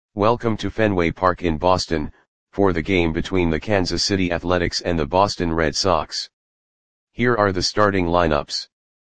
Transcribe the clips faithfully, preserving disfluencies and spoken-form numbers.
Welcome to Fenway Park in Boston, for the game between the Kansas City Athletics and the Boston Red Sox. Here are the starting lineups.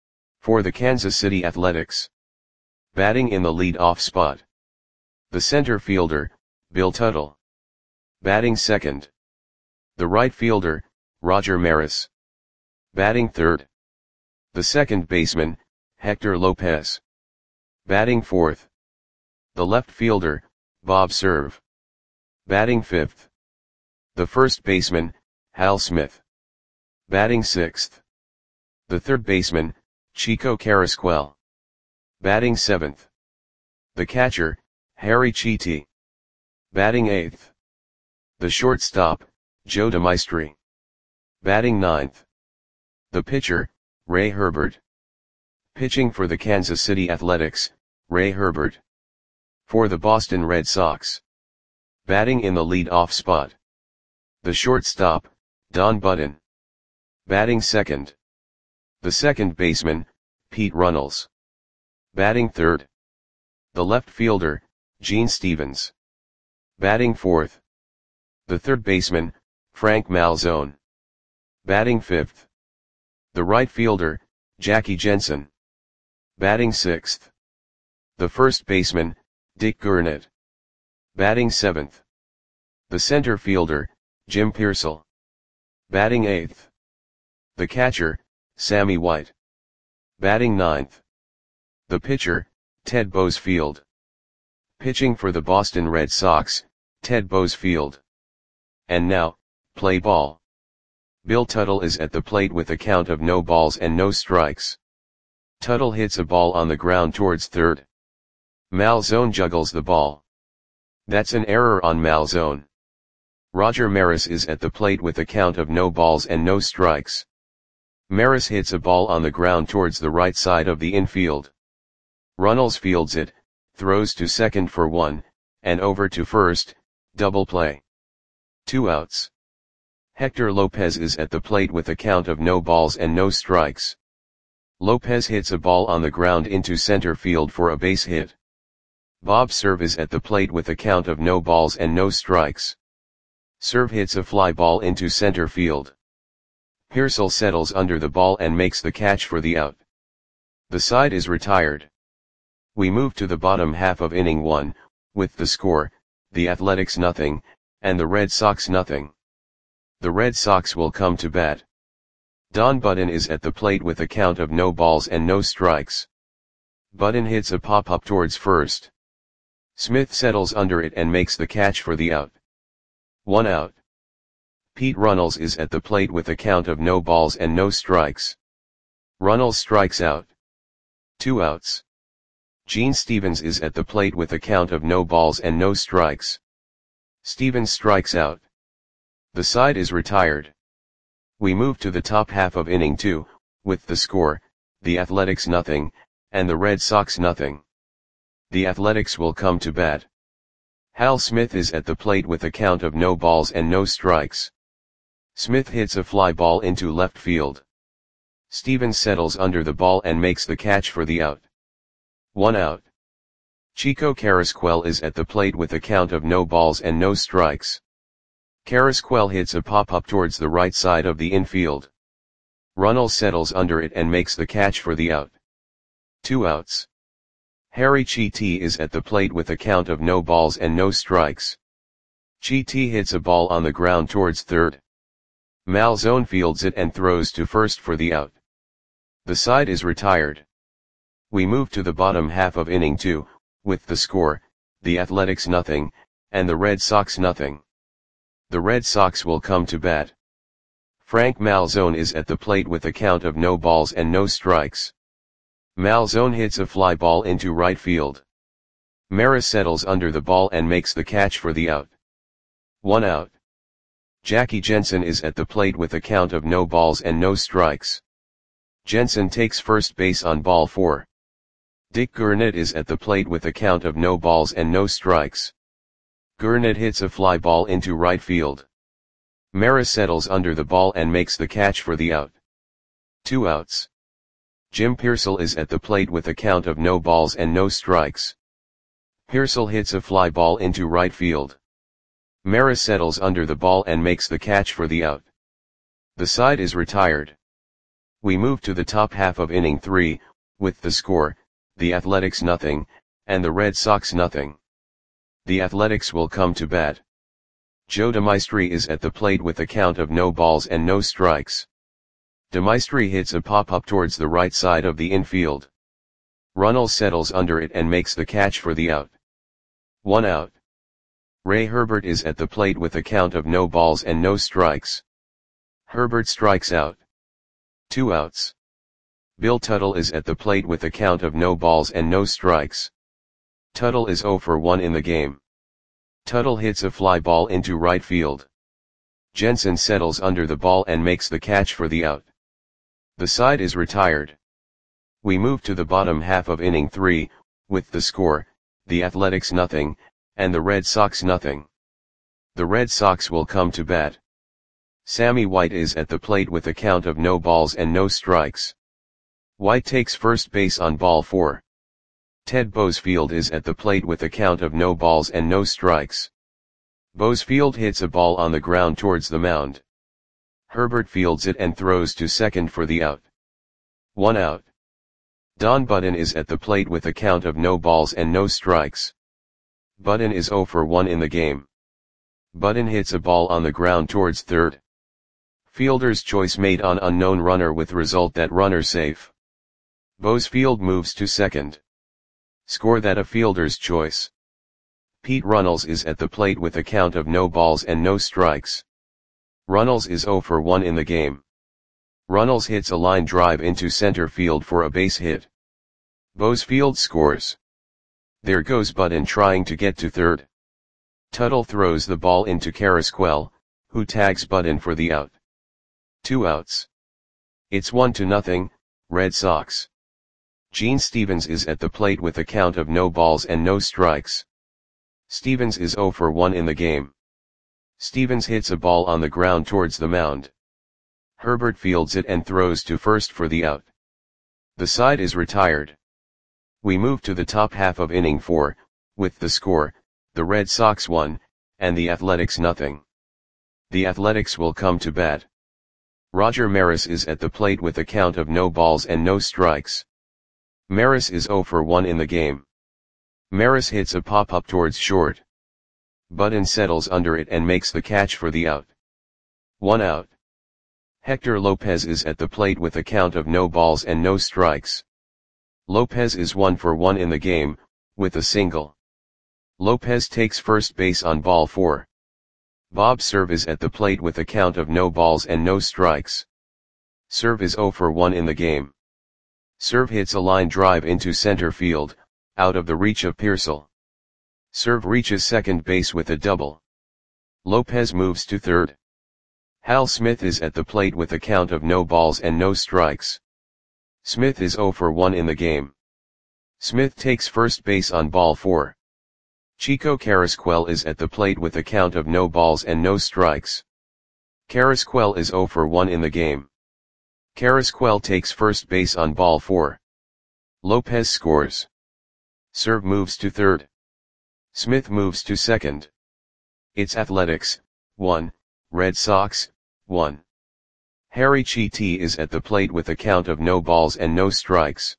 For the Kansas City Athletics. Batting in the lead-off spot. The center fielder, Bill Tuttle. Batting second. The right fielder, Roger Maris. Batting third. The second baseman, Hector Lopez. Batting fourth. The left fielder, Bob Cerv. Batting fifth. The first baseman, Hal Smith. Batting sixth. The third baseman, Chico Carrasquel. Batting seventh. The catcher, Harry Chiti. Batting eighth. The shortstop, Joe DeMaestri. Batting ninth. The pitcher, Ray Herbert. Pitching for the Kansas City Athletics, Ray Herbert. For the Boston Red Sox. Batting in the lead-off spot. The shortstop, Don Budden. Batting second. The second baseman, Pete Runnels. Batting third. The left fielder, Gene Stevens. Batting fourth. The third baseman, Frank Malzone. Batting fifth. The right fielder, Jackie Jensen. Batting sixth. The first baseman, Dick Gurnett. Batting seventh. The center fielder, Jim Piersall. Batting eighth. The catcher, Sammy White. Batting ninth. The pitcher, Ted Boesfield. Pitching for the Boston Red Sox, Ted Boesfield. And now, play ball. Bill Tuttle is at the plate with a count of no balls and no strikes. Tuttle hits a ball on the ground towards third. Malzone juggles the ball. That's an error on Malzone. Roger Maris is at the plate with a count of no balls and no strikes. Maris hits a ball on the ground towards the right side of the infield. Runnels fields it, throws to second for one, and over to first, double play. Two outs. Hector Lopez is at the plate with a count of no balls and no strikes. Lopez hits a ball on the ground into center field for a base hit. Bob Cerv is at the plate with a count of no balls and no strikes. Cerv hits a fly ball into center field. Piersall settles under the ball and makes the catch for the out. The side is retired. We move to the bottom half of inning one, with the score, the Athletics nothing, and the Red Sox nothing. The Red Sox will come to bat. Don Budden is at the plate with a count of no balls and no strikes. Budden hits a pop-up towards first. Smith settles under it and makes the catch for the out. One out. Pete Runnels is at the plate with a count of no balls and no strikes. Runnels strikes out. Two outs. Gene Stevens is at the plate with a count of no balls and no strikes. Stevens strikes out. The side is retired. We move to the top half of inning two, with the score, the Athletics nothing, and the Red Sox nothing. The Athletics will come to bat. Hal Smith is at the plate with a count of no balls and no strikes. Smith hits a fly ball into left field. Stevens settles under the ball and makes the catch for the out. One out. Chico Carrasquel is at the plate with a count of no balls and no strikes. Carrasquel hits a pop-up towards the right side of the infield. Runnels settles under it and makes the catch for the out. Two outs. Harry Chiti is at the plate with a count of no balls and no strikes. Chiti hits a ball on the ground towards third. Malzone fields it and throws to first for the out. The side is retired. We move to the bottom half of inning two, with the score, the Athletics nothing, and the Red Sox nothing. The Red Sox will come to bat. Frank Malzone is at the plate with a count of no balls and no strikes. Malzone hits a fly ball into right field. Maris settles under the ball and makes the catch for the out. One out. Jackie Jensen is at the plate with a count of no balls and no strikes. Jensen takes first base on ball four. Dick Gurnett is at the plate with a count of no balls and no strikes. Gurnett hits a fly ball into right field. Maris settles under the ball and makes the catch for the out. Two outs. Jim Piersall is at the plate with a count of no balls and no strikes. Pearsall hits a fly ball into right field. Maris settles under the ball and makes the catch for the out. The side is retired. We move to the top half of inning three, with the score, the Athletics nothing, and the Red Sox nothing. The Athletics will come to bat. Joe DeMaestri is at the plate with a count of no balls and no strikes. DeMaestri hits a pop-up towards the right side of the infield. Runnels settles under it and makes the catch for the out. One out. Ray Herbert is at the plate with a count of no balls and no strikes. Herbert strikes out. Two outs. Bill Tuttle is at the plate with a count of no balls and no strikes. Tuttle is oh for one in the game. Tuttle hits a fly ball into right field. Jensen settles under the ball and makes the catch for the out. The side is retired. We move to the bottom half of inning three, with the score, the Athletics nothing, and the Red Sox nothing. The Red Sox will come to bat. Sammy White is at the plate with a count of no balls and no strikes. White takes first base on ball four. Ted Boesfield is at the plate with a count of no balls and no strikes. Boesfield hits a ball on the ground towards the mound. Herbert fields it and throws to second for the out. One out. Don Button is at the plate with a count of no balls and no strikes. Button is oh for one in the game. Button hits a ball on the ground towards third. Fielder's choice made on unknown runner with result that runner safe. Boesfield moves to second. Score that a fielder's choice. Pete Runnels is at the plate with a count of no balls and no strikes. Runnels is oh for one in the game. Runnels hits a line drive into center field for a base hit. Boesfield scores. There goes Button trying to get to third. Tuttle throws the ball into Carrasquel, who tags Button for the out. Two outs. It's one to nothing, Red Sox. Gene Stevens is at the plate with a count of no balls and no strikes. Stevens is oh for one in the game. Stevens hits a ball on the ground towards the mound. Herbert fields it and throws to first for the out. The side is retired. We move to the top half of inning four, with the score, the Red Sox one, and the Athletics nothing. The Athletics will come to bat. Roger Maris is at the plate with a count of no balls and no strikes. Maris is oh for one in the game. Maris hits a pop-up towards short. Button settles under it and makes the catch for the out. One out. Hector Lopez is at the plate with a count of no balls and no strikes. Lopez is one for one in the game, with a single. Lopez takes first base on ball four. Bob Cerv is at the plate with a count of no balls and no strikes. Cerv is oh for one in the game. Cerv hits a line drive into center field, out of the reach of Pearsall. Cerv reaches second base with a double. Lopez moves to third. Hal Smith is at the plate with a count of no balls and no strikes. Smith is oh for one in the game. Smith takes first base on ball four. Chico Carrasquel is at the plate with a count of no balls and no strikes. Carrasquel is oh for one in the game. Carrasquel takes first base on ball four. Lopez scores. Cerv moves to third. Smith moves to second. It's Athletics, one, Red Sox, one. Harry Chiti is at the plate with a count of no balls and no strikes.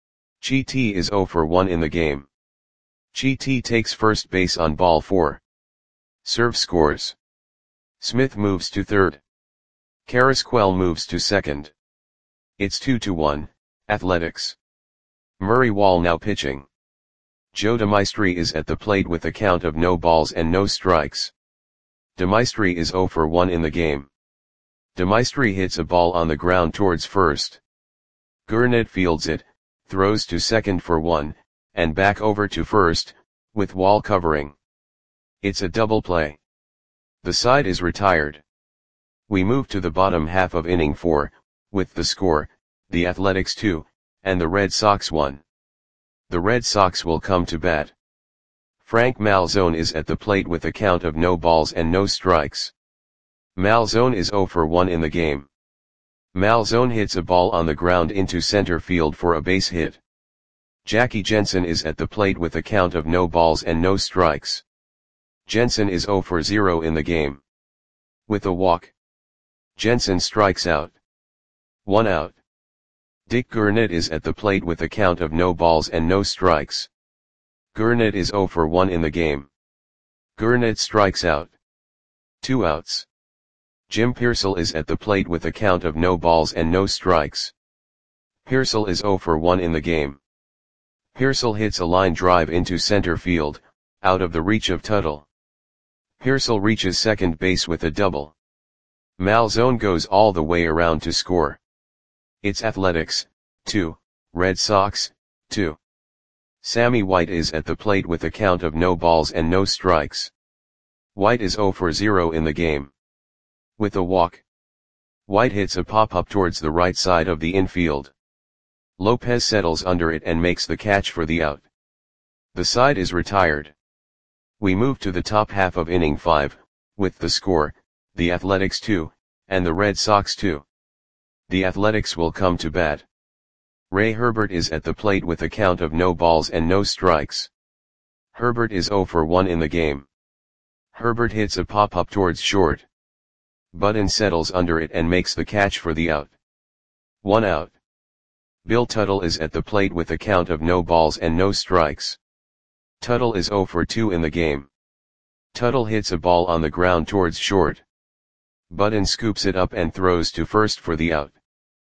Chiti is oh for one in the game. Chiti takes first base on ball four. Cerv scores. Smith moves to third. Carrasquel moves to second. It's two to one, Athletics. Murray Wall now pitching. Joe DeMaestri is at the plate with a count of no balls and no strikes. DeMaestri is oh for one in the game. DeMaestri hits a ball on the ground towards first. Gurnett fields it, throws to second for one, and back over to first, with Wall covering. It's a double play. The side is retired. We move to the bottom half of inning four, with the score, the Athletics two, and the Red Sox one. The Red Sox will come to bat. Frank Malzone is at the plate with a count of no balls and no strikes. Malzone is oh for one in the game. Malzone hits a ball on the ground into center field for a base hit. Jackie Jensen is at the plate with a count of no balls and no strikes. Jensen is zero for zero in the game. With a walk, Jensen strikes out. One out. Dick Gurnett is at the plate with a count of no balls and no strikes. Gurnett is zero for one in the game. Gurnett strikes out. Two outs. Jim Piersall is at the plate with a count of no balls and no strikes. Piersall is zero for one in the game. Piersall hits a line drive into center field, out of the reach of Tuttle. Piersall reaches second base with a double. Malzone goes all the way around to score. It's Athletics, two, Red Sox, two. Sammy White is at the plate with a count of no balls and no strikes. White is zero for zero in the game. With a walk, White hits a pop-up towards the right side of the infield. Lopez settles under it and makes the catch for the out. The side is retired. We move to the top half of inning five, with the score, the Athletics two, and the Red Sox two. The Athletics will come to bat. Ray Herbert is at the plate with a count of no balls and no strikes. Herbert is zero for one in the game. Herbert hits a pop-up towards short. Button settles under it and makes the catch for the out. One out. Bill Tuttle is at the plate with a count of no balls and no strikes. Tuttle is zero for two in the game. Tuttle hits a ball on the ground towards short. Button scoops it up and throws to first for the out.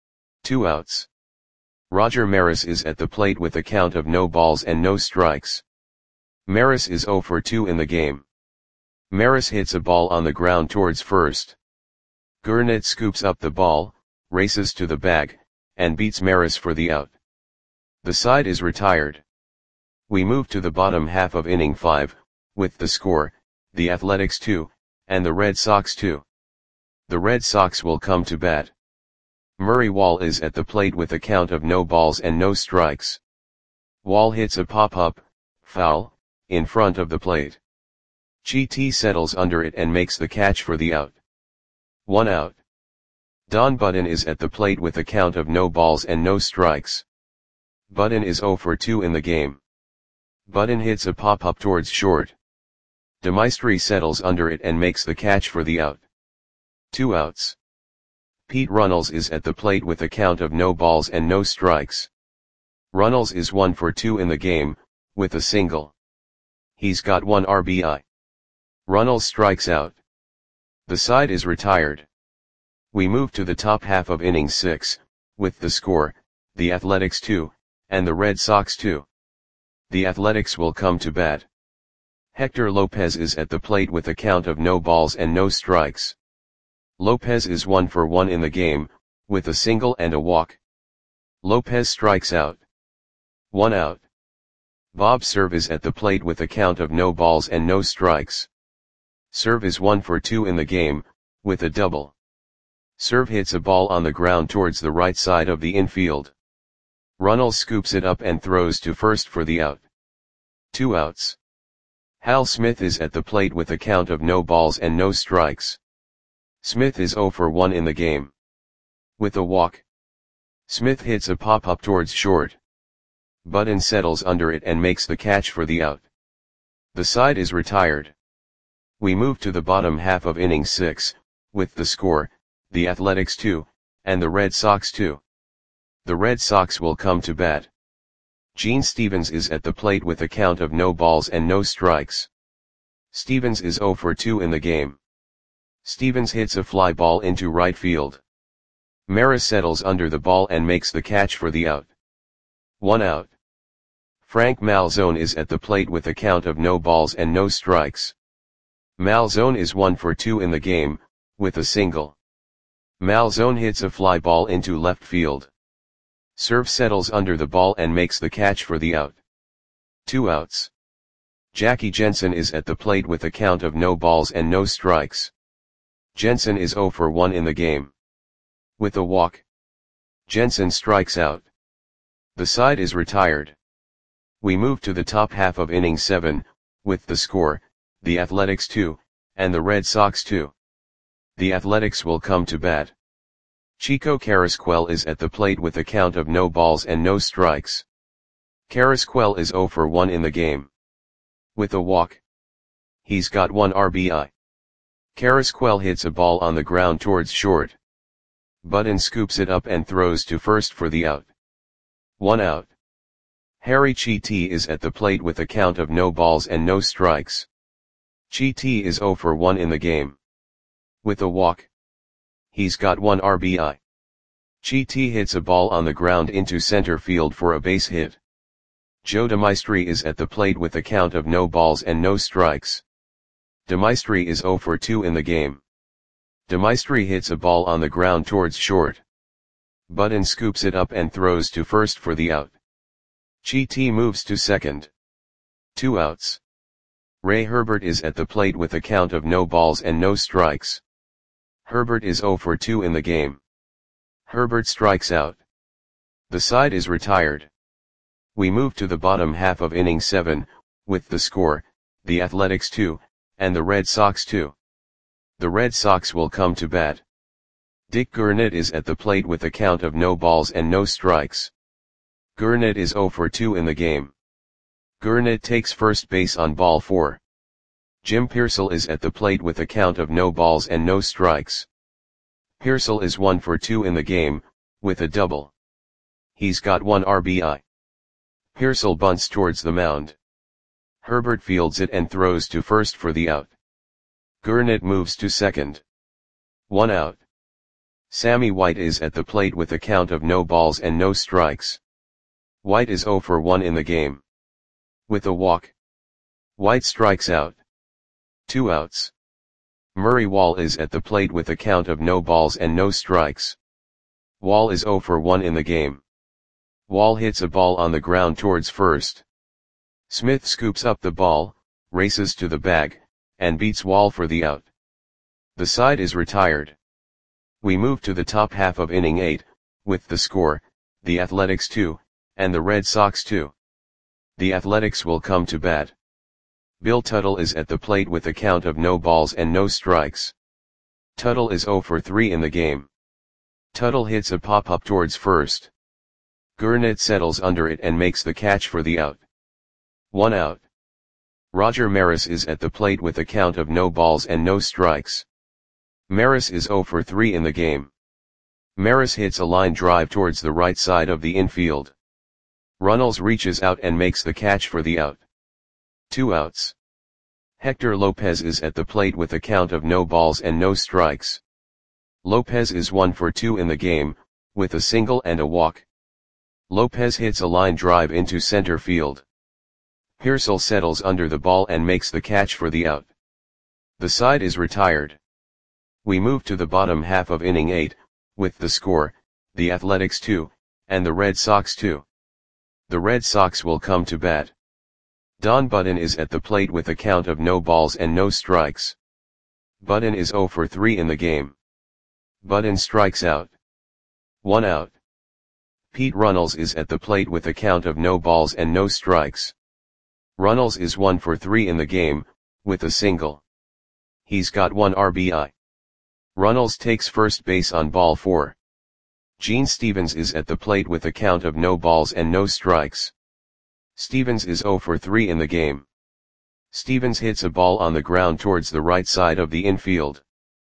Two outs. Roger Maris is at the plate with a count of no balls and no strikes. Maris is zero for two in the game. Maris hits a ball on the ground towards first. Gurnett scoops up the ball, races to the bag, and beats Maris for the out. The side is retired. We move to the bottom half of inning five, with the score, the Athletics two, and the Red Sox two. The Red Sox will come to bat. Murray Wall is at the plate with a count of no balls and no strikes. Wall hits a pop-up, foul, in front of the plate. Chi settles under it and makes the catch for the out. One out. Don Button is at the plate with a count of no balls and no strikes. Button is zero for two in the game. Button hits a pop-up towards short. DeMaestri settles under it and makes the catch for the out. Two outs. Pete Runnels is at the plate with a count of no balls and no strikes. Runnels is one for two in the game, with a single. He's got one R B I. Runnels strikes out. The side is retired. We move to the top half of inning six, with the score, the Athletics two, and the Red Sox two. The Athletics will come to bat. Hector Lopez is at the plate with a count of no balls and no strikes. Lopez is one for one in the game, with a single and a walk. Lopez strikes out. One out. Bob Cerv is at the plate with a count of no balls and no strikes. Cerv is one for two in the game, with a double. Cerv hits a ball on the ground towards the right side of the infield. Runnels scoops it up and throws to first for the out. Two outs. Hal Smith is at the plate with a count of no balls and no strikes. Smith is zero for one in the game. With a walk, Smith hits a pop-up towards short. Button settles under it and makes the catch for the out. The side is retired. We move to the bottom half of inning six, with the score, the Athletics two, and the Red Sox two. The Red Sox will come to bat. Gene Stevens is at the plate with a count of no balls and no strikes. Stevens is zero for two in the game. Stevens hits a fly ball into right field. Maris settles under the ball and makes the catch for the out. One out. Frank Malzone is at the plate with a count of no balls and no strikes. Malzone is one for two in the game, with a single. Malzone hits a fly ball into left field. Cerv settles under the ball and makes the catch for the out. Two outs. Jackie Jensen is at the plate with a count of no balls and no strikes. Jensen is zero for one in the game. With a walk, Jensen strikes out. The side is retired. We move to the top half of inning seven, with the score, the Athletics two, and the Red Sox two. The Athletics will come to bat. Chico Carrasquel is at the plate with a count of no balls and no strikes. Carrasquel is zero for one in the game. With a walk, he's got one R B I. Carrasquel hits a ball on the ground towards short. Button scoops it up and throws to first for the out. One out. Harry Chiti is at the plate with a count of no balls and no strikes. Chiti is zero for one in the game. With a walk, he's got one R B I. Chiti hits a ball on the ground into center field for a base hit. Joe DeMaestri is at the plate with a count of no balls and no strikes. DeMaestri is zero for two in the game. DeMaestri hits a ball on the ground towards short. Button scoops it up and throws to first for the out. Chiti moves to second. Two outs. Ray Herbert is at the plate with a count of no balls and no strikes. Herbert is zero for two in the game. Herbert strikes out. The side is retired. We move to the bottom half of inning seven, with the score, the Athletics two, and the Red Sox two. The Red Sox will come to bat. Dick Gurnett is at the plate with a count of no balls and no strikes. Gurnett is zero for two in the game. Gurnett takes first base on ball four. Jim Piersall is at the plate with a count of no balls and no strikes. Piersall is one for two in the game, with a double. He's got one R B I. Piersall bunts towards the mound. Herbert fields it and throws to first for the out. Gurnett moves to second. One out. Sammy White is at the plate with a count of no balls and no strikes. White is zero for one in the game. With a walk, White strikes out. Two outs. Murray Wall is at the plate with a count of no balls and no strikes. Wall is zero for one in the game. Wall hits a ball on the ground towards first. Smith scoops up the ball, races to the bag, and beats Wall for the out. The side is retired. We move to the top half of inning eight, with the score, the Athletics two, and the Red Sox two. The Athletics will come to bat. Bill Tuttle is at the plate with a count of no balls and no strikes. Tuttle is zero for three in the game. Tuttle hits a pop-up towards first. Gurnett settles under it and makes the catch for the out. One out. Roger Maris is at the plate with a count of no balls and no strikes. Maris is zero for three in the game. Maris hits a line drive towards the right side of the infield. Runnels reaches out and makes the catch for the out. Two outs. Hector Lopez is at the plate with a count of no balls and no strikes. Lopez is one for two in the game, with a single and a walk. Lopez hits a line drive into center field. Piersall settles under the ball and makes the catch for the out. The side is retired. We move to the bottom half of inning eight, with the score, the Athletics two, and the Red Sox two. The Red Sox will come to bat. Don Button is at the plate with a count of no balls and no strikes. Button is zero for three in the game. Button strikes out. One out. Pete Runnels is at the plate with a count of no balls and no strikes. Runnels is one for three in the game, with a single. He's got one R B I. Runnels takes first base on ball four. Gene Stevens is at the plate with a count of no balls and no strikes. Stevens is zero for three in the game. Stevens hits a ball on the ground towards the right side of the infield.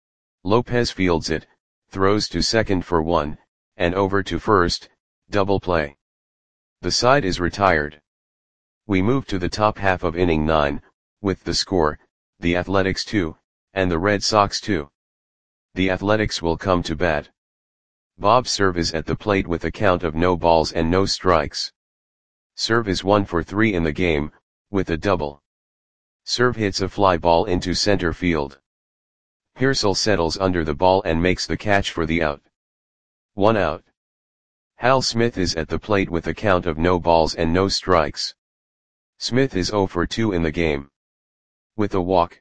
Lopez fields it, throws to second for one, and over to first, double play. The side is retired. We move to the top half of inning nine, with the score, the Athletics two, and the Red Sox two. The Athletics will come to bat. Bob Cerv is at the plate with a count of no balls and no strikes. Cerv is one for three in the game, with a double. Cerv hits a fly ball into center field. Piersall settles under the ball and makes the catch for the out. One out. Hal Smith is at the plate with a count of no balls and no strikes. Smith is zero for two in the game. With a walk,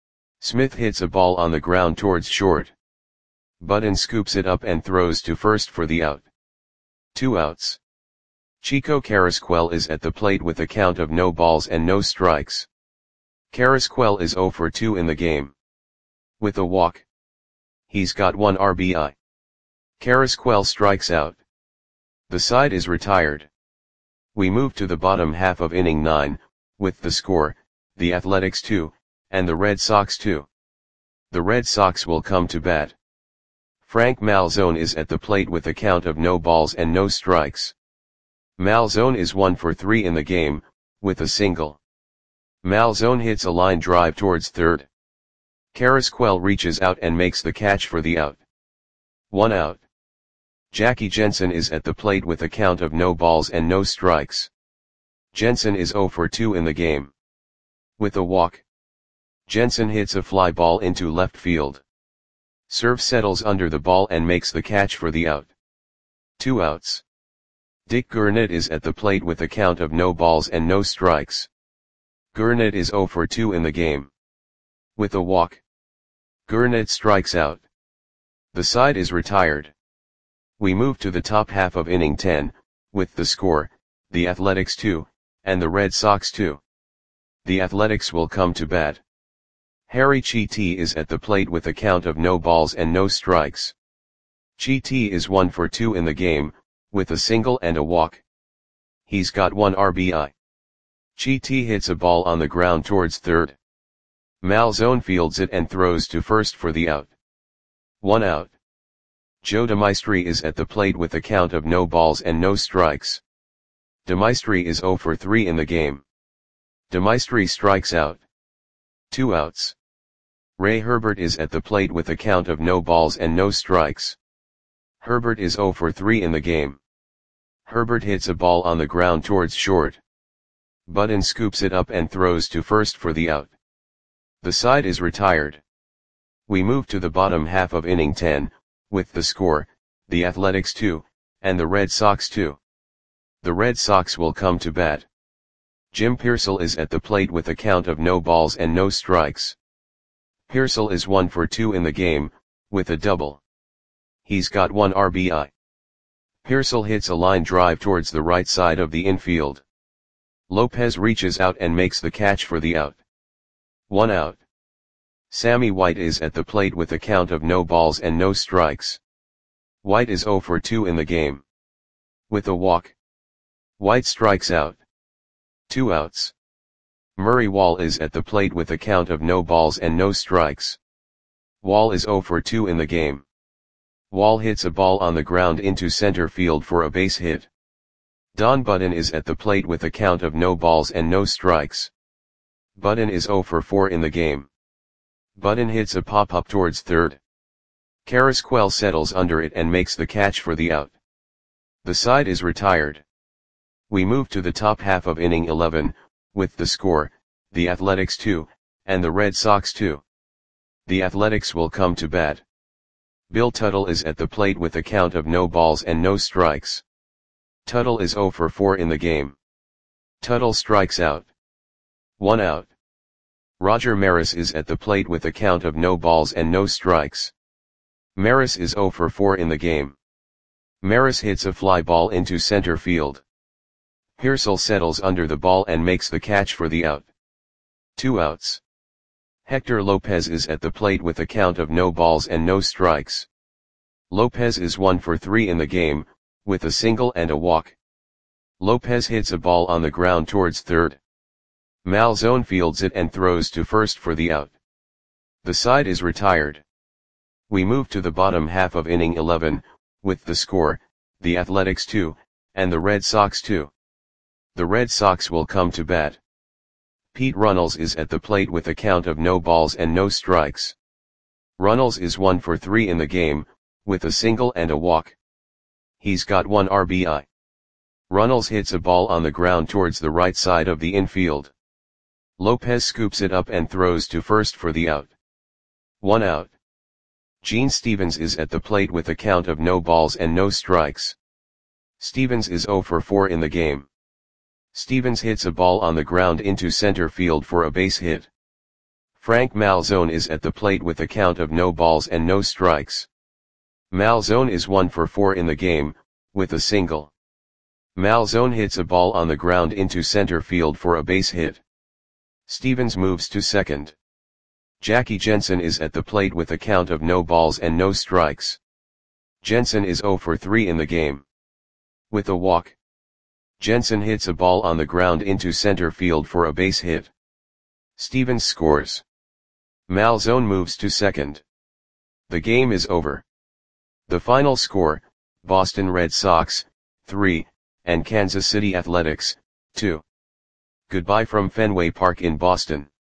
Smith hits a ball on the ground towards short. Button scoops it up and throws to first for the out. Two outs. Chico Carrasquel is at the plate with a count of no balls and no strikes. Carrasquel is zero for two in the game. With a walk, he's got one R B I. Carrasquel strikes out. The side is retired. We move to the bottom half of inning nine, with the score, the Athletics two, and the Red Sox two. The Red Sox will come to bat. Frank Malzone is at the plate with a count of no balls and no strikes. Malzone is one for three in the game, with a single. Malzone hits a line drive towards third. Carrasquel reaches out and makes the catch for the out. One out. Jackie Jensen is at the plate with a count of no balls and no strikes. Jensen is zero for two in the game. With a walk. Jensen hits a fly ball into left field. Serve settles under the ball and makes the catch for the out. Two outs. Dick Gurnett is at the plate with a count of no balls and no strikes. Gurnett is zero for two in the game. With a walk. Gurnett strikes out. The side is retired. We move to the top half of inning ten, with the score, the Athletics two, and the Red Sox two. The Athletics will come to bat. Harry Chiti is at the plate with a count of no balls and no strikes. Chiti is one for two in the game, with a single and a walk. He's got one R B I. Chiti hits a ball on the ground towards third. Malzone fields it and throws to first for the out. One out. Joe DeMaestri is at the plate with a count of no balls and no strikes. DeMaestri is zero for three in the game. DeMaestri strikes out. Two outs. Ray Herbert is at the plate with a count of no balls and no strikes. Herbert is zero for three in the game. Herbert hits a ball on the ground towards short. Budden scoops it up and throws to first for the out. The side is retired. We move to the bottom half of inning ten, with the score, the Athletics two, and the Red Sox two. The Red Sox will come to bat. Jim Piersall is at the plate with a count of no balls and no strikes. Piersall is one for two in the game, with a double. He's got one R B I. Piersall hits a line drive towards the right side of the infield. Lopez reaches out and makes the catch for the out. One out. Sammy White is at the plate with a count of no balls and no strikes. White is zero for two in the game. With a walk. White strikes out. Two outs. Murray Wall is at the plate with a count of no balls and no strikes. Wall is zero for two in the game. Wall hits a ball on the ground into center field for a base hit. Don Budden is at the plate with a count of no balls and no strikes. Budden is zero for four in the game. Budden hits a pop-up towards third. Carrasquel settles under it and makes the catch for the out. The side is retired. We move to the top half of inning eleven, with the score, the Athletics two, and the Red Sox two. The Athletics will come to bat. Bill Tuttle is at the plate with a count of no balls and no strikes. Tuttle is zero for four in the game. Tuttle strikes out. One out. Roger Maris is at the plate with a count of no balls and no strikes. Maris is zero for four in the game. Maris hits a fly ball into center field. Piersall settles under the ball and makes the catch for the out. Two outs. Hector Lopez is at the plate with a count of no balls and no strikes. Lopez is one for three in the game, with a single and a walk. Lopez hits a ball on the ground towards third. Malzone fields it and throws to first for the out. The side is retired. We move to the bottom half of inning eleven, with the score, the Athletics two, and the Red Sox two. The Red Sox will come to bat. Pete Runnels is at the plate with a count of no balls and no strikes. Runnels is one for three in the game, with a single and a walk. He's got one R B I. Runnels hits a ball on the ground towards the right side of the infield. Lopez scoops it up and throws to first for the out. One out. Gene Stevens is at the plate with a count of no balls and no strikes. Stevens is zero for four in the game. Stevens hits a ball on the ground into center field for a base hit. Frank Malzone is at the plate with a count of no balls and no strikes. Malzone is one for four in the game, with a single. Malzone hits a ball on the ground into center field for a base hit. Stevens moves to second. Jackie Jensen is at the plate with a count of no balls and no strikes. Jensen is zero for three in the game. With a walk. Jensen hits a ball on the ground into center field for a base hit. Stevens scores. Malzone moves to second. The game is over. The final score, Boston Red Sox, three, and Kansas City Athletics, two. Goodbye from Fenway Park in Boston.